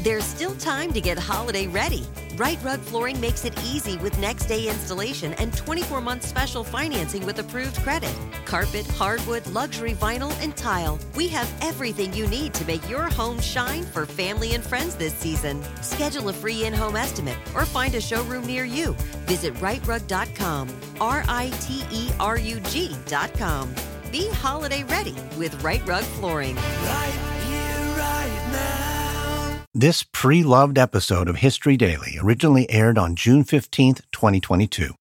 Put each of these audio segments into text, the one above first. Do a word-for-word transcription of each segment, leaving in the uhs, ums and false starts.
There's still time to get holiday ready. Right Rug Flooring makes it easy with next-day installation and twenty-four month special financing with approved credit. Carpet, hardwood, luxury vinyl, and tile. We have everything you need to make your home shine for family and friends this season. Schedule a free in-home estimate or find a showroom near you. Visit right rug dot com, R I T E R U G dot com. Be holiday ready with Right Rug Flooring. Right here, right now. This pre-loved episode of History Daily originally aired on June fifteenth, twenty twenty-two.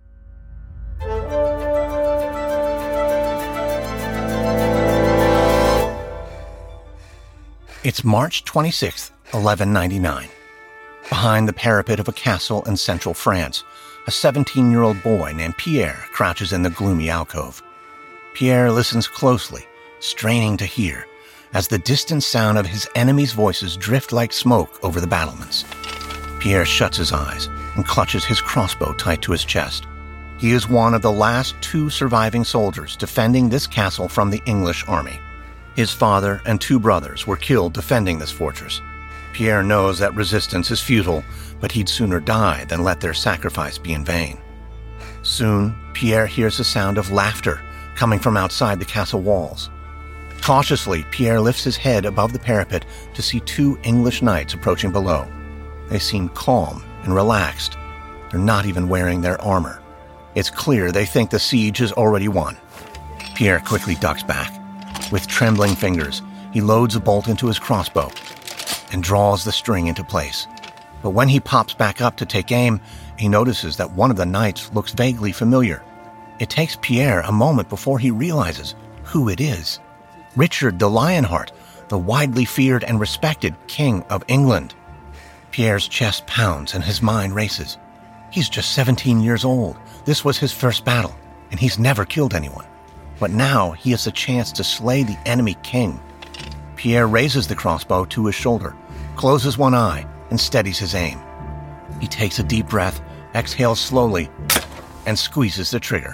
It's March twenty-sixth, eleven ninety-nine. Behind the parapet of a castle in central France, a seventeen-year-old boy named Pierre crouches in the gloomy alcove. Pierre listens closely, straining to hear, as the distant sound of his enemies' voices drift like smoke over the battlements. Pierre shuts his eyes and clutches his crossbow tight to his chest. He is one of the last two surviving soldiers defending this castle from the English army. His father and two brothers were killed defending this fortress. Pierre knows that resistance is futile, but he'd sooner die than let their sacrifice be in vain. Soon, Pierre hears the sound of laughter coming from outside the castle walls. Cautiously, Pierre lifts his head above the parapet to see two English knights approaching below. They seem calm and relaxed. They're not even wearing their armor. It's clear they think the siege is already won. Pierre quickly ducks back. With trembling fingers, he loads a bolt into his crossbow and draws the string into place. But when he pops back up to take aim, he notices that one of the knights looks vaguely familiar. It takes Pierre a moment before he realizes who it is. Richard the Lionheart, the widely feared and respected King of England. Pierre's chest pounds and his mind races. He's just seventeen years old. This was his first battle, and he's never killed anyone. But now he has a chance to slay the enemy king. Pierre raises the crossbow to his shoulder, closes one eye, and steadies his aim. He takes a deep breath, exhales slowly, and squeezes the trigger.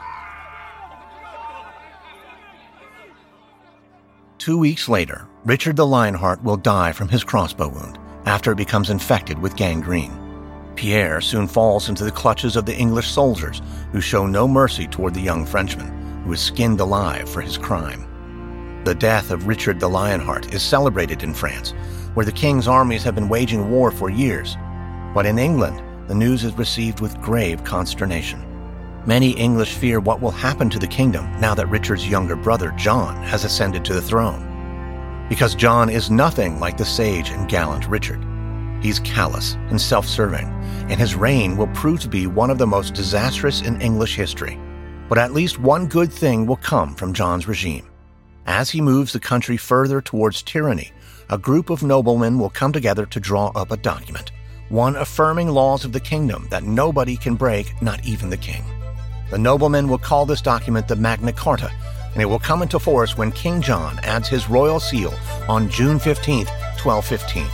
Two weeks later, Richard the Lionheart will die from his crossbow wound after it becomes infected with gangrene. Pierre soon falls into the clutches of the English soldiers, who show no mercy toward the young Frenchman, who is skinned alive for his crime. The death of Richard the Lionheart is celebrated in France, where the king's armies have been waging war for years. But in England, the news is received with grave consternation. Many English fear what will happen to the kingdom now that Richard's younger brother, John, has ascended to the throne. Because John is nothing like the sage and gallant Richard. He's callous and self-serving, and his reign will prove to be one of the most disastrous in English history. But at least one good thing will come from John's regime. As he moves the country further towards tyranny, a group of noblemen will come together to draw up a document, one affirming laws of the kingdom that nobody can break, not even the king. The noblemen will call this document the Magna Carta, and it will come into force when King John adds his royal seal on June fifteenth, twelve fifteen.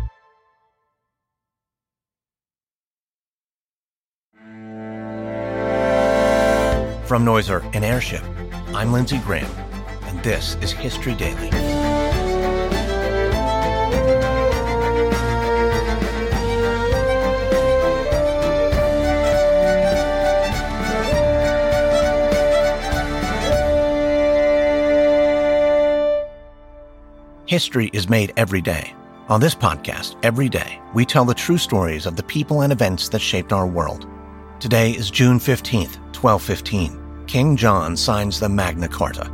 From Noiser and Airship, I'm Lindsey Graham, and this is History Daily. History is made every day. On this podcast, every day, we tell the true stories of the people and events that shaped our world. Today is June fifteenth, twelve fifteen. King John signs the Magna Carta.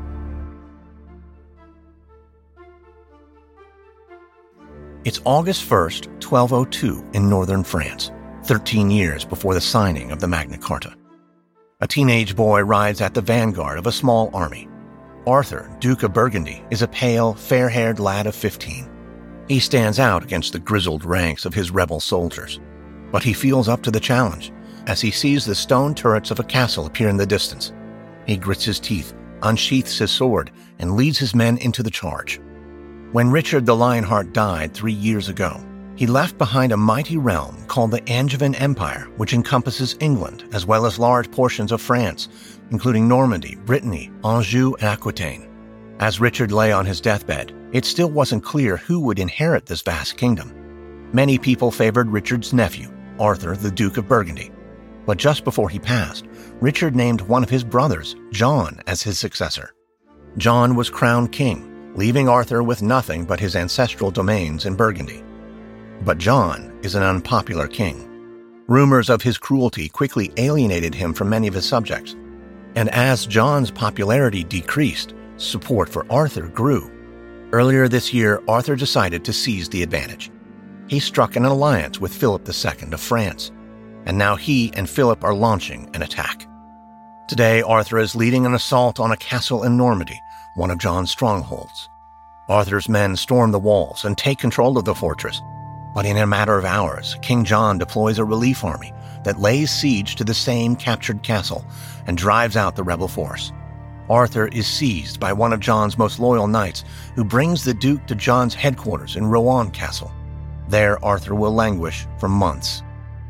It's August first, twelve oh two in northern France, thirteen years before the signing of the Magna Carta. A teenage boy rides at the vanguard of a small army. Arthur, Duke of Burgundy, is a pale, fair-haired lad of fifteen. He stands out against the grizzled ranks of his rebel soldiers. But he feels up to the challenge as he sees the stone turrets of a castle appear in the distance. He grits his teeth, unsheaths his sword, and leads his men into the charge. When Richard the Lionheart died three years ago, he left behind a mighty realm called the Angevin Empire, which encompasses England as well as large portions of France, including Normandy, Brittany, Anjou, and Aquitaine. As Richard lay on his deathbed, it still wasn't clear who would inherit this vast kingdom. Many people favored Richard's nephew, Arthur, the Duke of Burgundy. But just before he passed, Richard named one of his brothers, John, as his successor. John was crowned king, leaving Arthur with nothing but his ancestral domains in Burgundy. But John is an unpopular king. Rumors of his cruelty quickly alienated him from many of his subjects. And as John's popularity decreased, support for Arthur grew. Earlier this year, Arthur decided to seize the advantage. He struck an alliance with Philip the Second of France, and now he and Philip are launching an attack. Today, Arthur is leading an assault on a castle in Normandy, one of John's strongholds. Arthur's men storm the walls and take control of the fortress, but in a matter of hours, King John deploys a relief army that lays siege to the same captured castle and drives out the rebel force. Arthur is seized by one of John's most loyal knights, who brings the Duke to John's headquarters in Rouen Castle. There, Arthur will languish for months.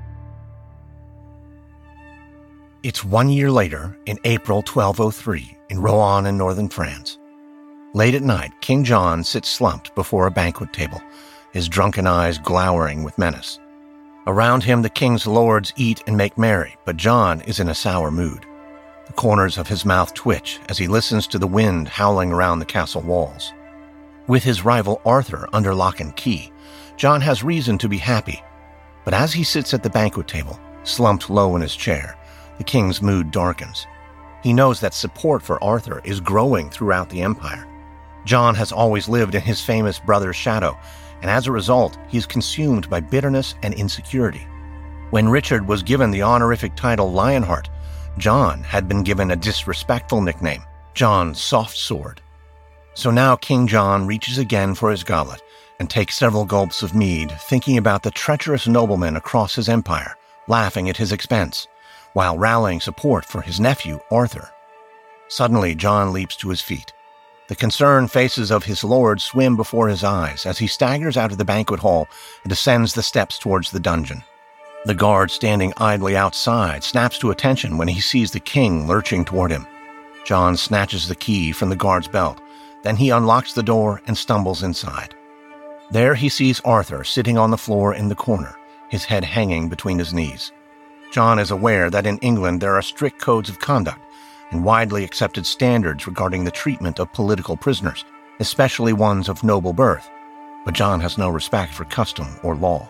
It's one year later, in April twelve oh three, in Rouen in northern France. Late at night, King John sits slumped before a banquet table, his drunken eyes glowering with menace. Around him, the king's lords eat and make merry, but John is in a sour mood. The corners of his mouth twitch as he listens to the wind howling around the castle walls. With his rival Arthur under lock and key, John has reason to be happy. But as he sits at the banquet table, slumped low in his chair, the king's mood darkens. He knows that support for Arthur is growing throughout the empire. John has always lived in his famous brother's shadow, and as a result, he is consumed by bitterness and insecurity. When Richard was given the honorific title Lionheart, John had been given a disrespectful nickname, John Soft Sword. So now King John reaches again for his goblet and takes several gulps of mead, thinking about the treacherous noblemen across his empire, laughing at his expense, while rallying support for his nephew, Arthur. Suddenly, John leaps to his feet. The concerned faces of his lords swim before his eyes as he staggers out of the banquet hall and descends the steps towards the dungeon. The guard standing idly outside snaps to attention when he sees the king lurching toward him. John snatches the key from the guard's belt. Then he unlocks the door and stumbles inside. There he sees Arthur sitting on the floor in the corner, his head hanging between his knees. John is aware that in England there are strict codes of conduct and widely accepted standards regarding the treatment of political prisoners, especially ones of noble birth. But John has no respect for custom or law.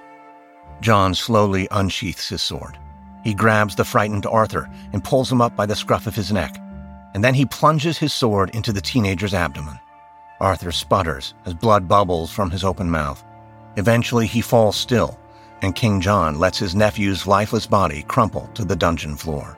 John slowly unsheaths his sword. He grabs the frightened Arthur and pulls him up by the scruff of his neck, and then he plunges his sword into the teenager's abdomen. Arthur sputters as blood bubbles from his open mouth. Eventually he falls still, and King John lets his nephew's lifeless body crumple to the dungeon floor.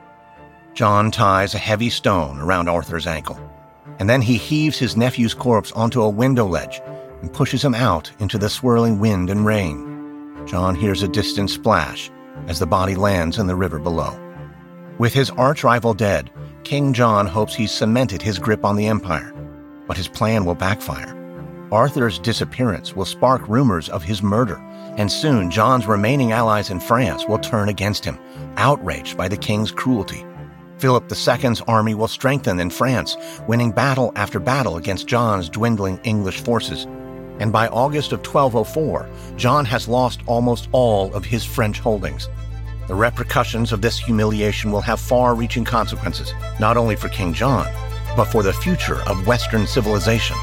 John ties a heavy stone around Arthur's ankle, and then he heaves his nephew's corpse onto a window ledge and pushes him out into the swirling wind and rain. John hears a distant splash as the body lands in the river below. With his arch-rival dead, King John hopes he's cemented his grip on the empire, but his plan will backfire. Arthur's disappearance will spark rumors of his murder, and soon John's remaining allies in France will turn against him, outraged by the king's cruelty. Philip the Second's army will strengthen in France, winning battle after battle against John's dwindling English forces. And by August of twelve oh four, John has lost almost all of his French holdings. The repercussions of this humiliation will have far-reaching consequences, not only for King John, but for the future of Western civilization.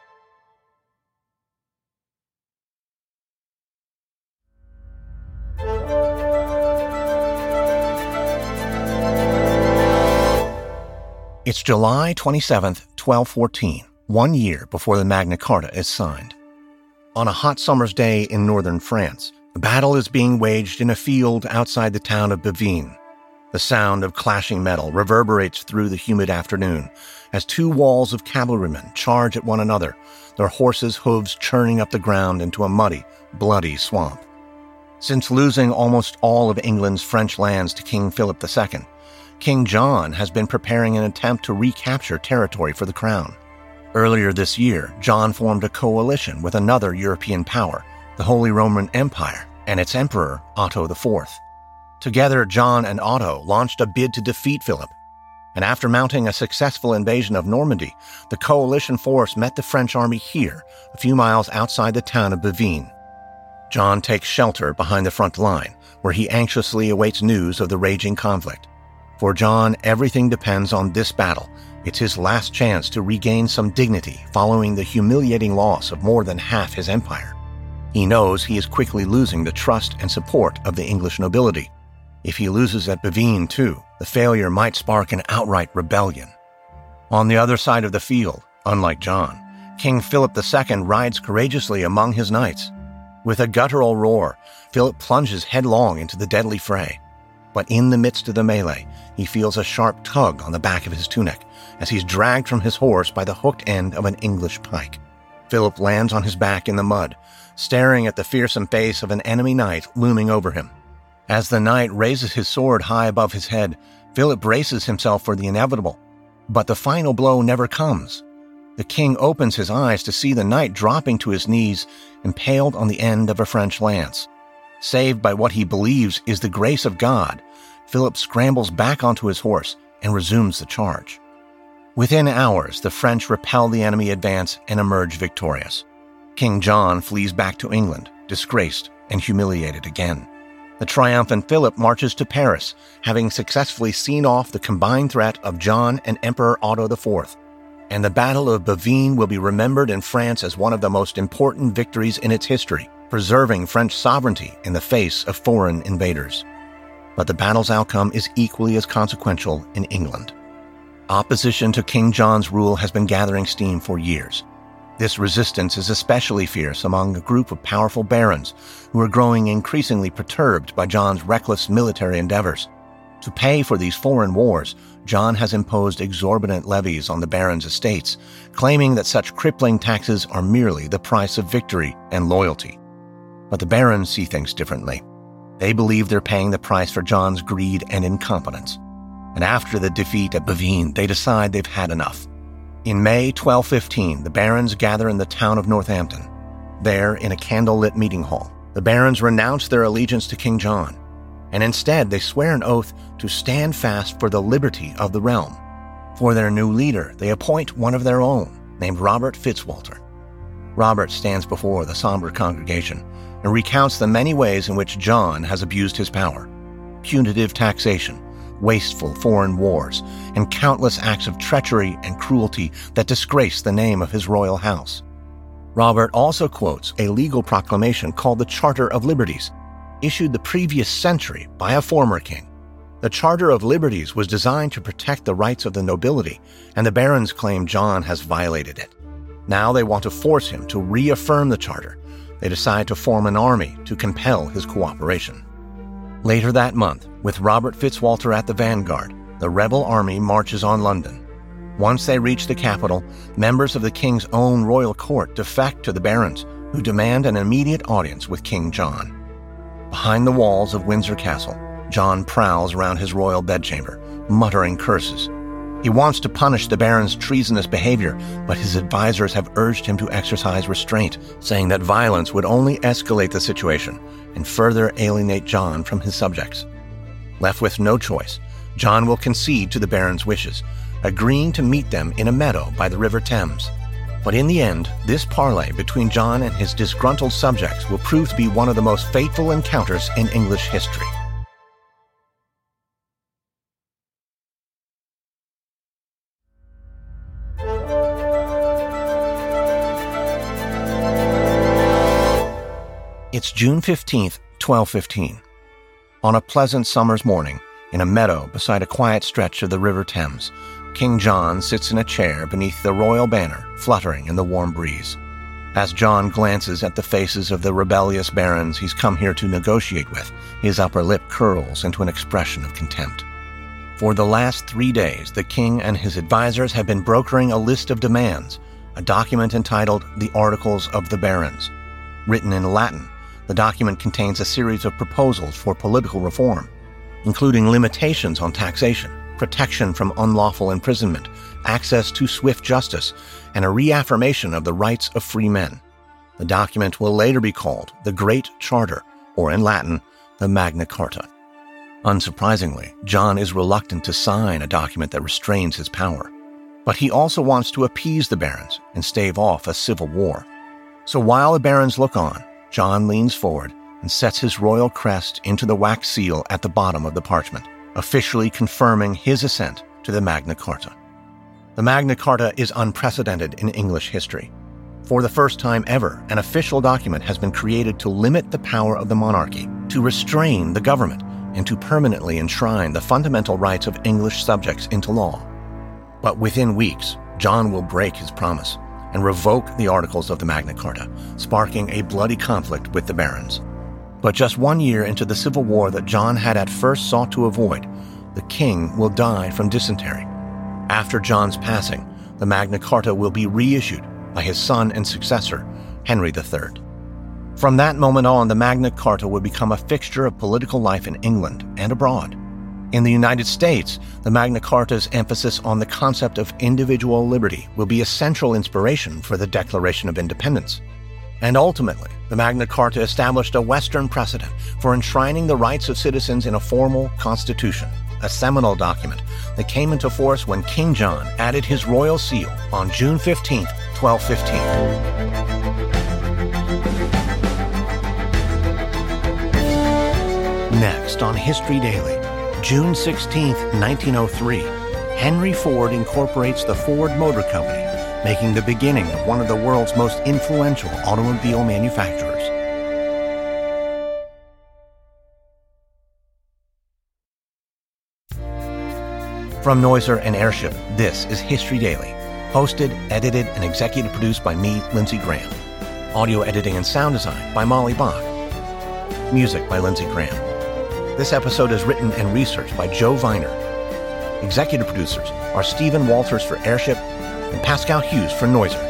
It's July twenty-seventh, twelve fourteen, one year before the Magna Carta is signed. On a hot summer's day in northern France, a battle is being waged in a field outside the town of Bevines. The sound of clashing metal reverberates through the humid afternoon as two walls of cavalrymen charge at one another, their horses' hooves churning up the ground into a muddy, bloody swamp. Since losing almost all of England's French lands to King Philip the Second, King John has been preparing an attempt to recapture territory for the crown. Earlier this year, John formed a coalition with another European power, the Holy Roman Empire, and its emperor, Otto the Fourth. Together, John and Otto launched a bid to defeat Philip, and after mounting a successful invasion of Normandy, the coalition force met the French army here, a few miles outside the town of Bevines. John takes shelter behind the front line, where he anxiously awaits news of the raging conflict. For John, everything depends on this battle. It's his last chance to regain some dignity following the humiliating loss of more than half his empire. He knows he is quickly losing the trust and support of the English nobility. If he loses at Bevern, too, the failure might spark an outright rebellion. On the other side of the field, unlike John, King Philip the Second rides courageously among his knights. With a guttural roar, Philip plunges headlong into the deadly fray. But in the midst of the melee, he feels a sharp tug on the back of his tunic as he's dragged from his horse by the hooked end of an English pike. Philip lands on his back in the mud, staring at the fearsome face of an enemy knight looming over him. As the knight raises his sword high above his head, Philip braces himself for the inevitable. But the final blow never comes. The king opens his eyes to see the knight dropping to his knees, impaled on the end of a French lance. Saved by what he believes is the grace of God, Philip scrambles back onto his horse and resumes the charge. Within hours, the French repel the enemy advance and emerge victorious. King John flees back to England, disgraced and humiliated again. The triumphant Philip marches to Paris, having successfully seen off the combined threat of John and Emperor Otto the Fourth. And the Battle of Bevern will be remembered in France as one of the most important victories in its history, preserving French sovereignty in the face of foreign invaders. But the battle's outcome is equally as consequential in England. Opposition to King John's rule has been gathering steam for years. This resistance is especially fierce among a group of powerful barons who are growing increasingly perturbed by John's reckless military endeavors. To pay for these foreign wars, John has imposed exorbitant levies on the barons' estates, claiming that such crippling taxes are merely the price of victory and loyalty. But the barons see things differently. They believe they're paying the price for John's greed and incompetence. And after the defeat at Bevern, they decide they've had enough. In May twelve fifteen, the barons gather in the town of Northampton. There, in a candlelit meeting hall, the barons renounce their allegiance to King John, and instead they swear an oath to stand fast for the liberty of the realm. For their new leader, they appoint one of their own, named Robert Fitzwalter. Robert stands before the somber congregation and recounts the many ways in which John has abused his power: punitive taxation, wasteful foreign wars, and countless acts of treachery and cruelty that disgrace the name of his royal house. Robert also quotes a legal proclamation called the Charter of Liberties, issued the previous century by a former king. The Charter of Liberties was designed to protect the rights of the nobility, and the barons claim John has violated it. Now they want to force him to reaffirm the charter. They decide to form an army to compel his cooperation. Later that month, with Robert Fitzwalter at the vanguard, the rebel army marches on London. Once they reach the capital, members of the king's own royal court defect to the barons, who demand an immediate audience with King John. Behind the walls of Windsor Castle, John prowls around his royal bedchamber, muttering curses. He wants to punish the barons' treasonous behavior, but his advisors have urged him to exercise restraint, saying that violence would only escalate the situation and further alienate John from his subjects. Left with no choice, John will concede to the barons' wishes, agreeing to meet them in a meadow by the River Thames. But in the end, this parley between John and his disgruntled subjects will prove to be one of the most fateful encounters in English history. It's June fifteenth, twelve fifteen. On a pleasant summer's morning, in a meadow beside a quiet stretch of the River Thames, King John sits in a chair beneath the royal banner fluttering in the warm breeze. As John glances at the faces of the rebellious barons he's come here to negotiate with, his upper lip curls into an expression of contempt. For the last three days, the king and his advisors have been brokering a list of demands, a document entitled The Articles of the Barons. Written in Latin, the document contains a series of proposals for political reform, including limitations on taxation, protection from unlawful imprisonment, access to swift justice, and a reaffirmation of the rights of free men. The document will later be called the Great Charter, or in Latin, the Magna Carta. Unsurprisingly, John is reluctant to sign a document that restrains his power. But he also wants to appease the barons and stave off a civil war. So while the barons look on, John leans forward and sets his royal crest into the wax seal at the bottom of the parchment, officially confirming his assent to the Magna Carta. The Magna Carta is unprecedented in English history. For the first time ever, an official document has been created to limit the power of the monarchy, to restrain the government, and to permanently enshrine the fundamental rights of English subjects into law. But within weeks, John will break his promise and revoke the articles of the Magna Carta, sparking a bloody conflict with the barons. But just one year into the civil war that John had at first sought to avoid, the king will die from dysentery. After John's passing, the Magna Carta will be reissued by his son and successor, Henry the Third. From that moment on, the Magna Carta would become a fixture of political life in England and abroad. In the United States, the Magna Carta's emphasis on the concept of individual liberty will be a central inspiration for the Declaration of Independence. And ultimately, the Magna Carta established a Western precedent for enshrining the rights of citizens in a formal constitution, a seminal document that came into force when King John added his royal seal on June fifteenth, twelve fifteen. Next on History Daily, June sixteenth, nineteen oh three, Henry Ford incorporates the Ford Motor Company, making the beginning of one of the world's most influential automobile manufacturers. From Noiser and Airship, this is History Daily, hosted, edited, and executive produced by me, Lindsey Graham. Audio editing and sound design by Molly Bach. Music by Lindsey Graham. This episode is written and researched by Joe Viner. Executive producers are Stephen Walters for Airship and Pascal Hughes for Noiser.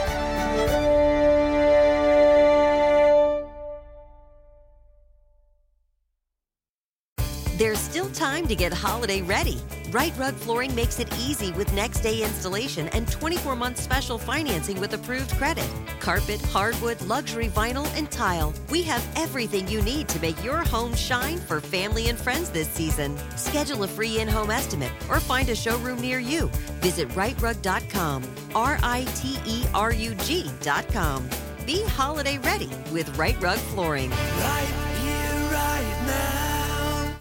There's still time to get holiday ready. Right Rug Flooring makes it easy with next day installation and twenty-four month special financing with approved credit. Carpet, hardwood, luxury vinyl, and tile. We have everything you need to make your home shine for family and friends this season. Schedule a free in-home estimate or find a showroom near you. Visit right rug dot com, R I T E R U G dot com. Be holiday ready with Right Rug Flooring. Right here, right now.